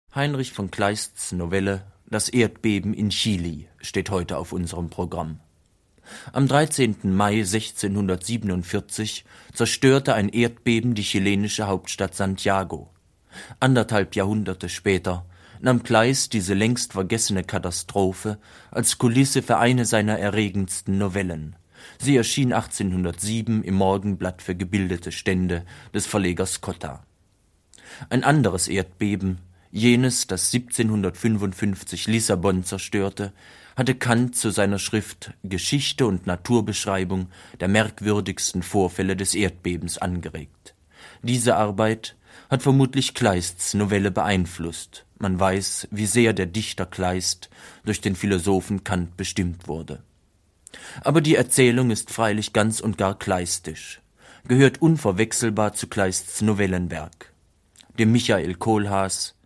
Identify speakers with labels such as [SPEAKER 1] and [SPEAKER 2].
[SPEAKER 1] Heinrich von Kleists Novelle »Das Erdbeben in Chili« steht heute auf unserem Programm. Am 13. Mai 1647 zerstörte ein Erdbeben die chilenische Hauptstadt Santiago. 1,5 Jahrhunderte später nahm Kleist diese längst vergessene Katastrophe als Kulisse für eine seiner erregendsten Novellen. Sie erschien 1807 im Morgenblatt für gebildete Stände des Verlegers Cotta. Ein anderes Erdbeben, jenes, das 1755 Lissabon zerstörte, hatte Kant zu seiner Schrift »Geschichte und Naturbeschreibung der merkwürdigsten Vorfälle des Erdbebens« angeregt. Diese Arbeit hat vermutlich Kleists Novelle beeinflusst. Man weiß, wie sehr der Dichter Kleist durch den Philosophen Kant bestimmt wurde. Aber die Erzählung ist freilich ganz und gar kleistisch, gehört unverwechselbar zu Kleists Novellenwerk. Dem Michael Kohlhaas,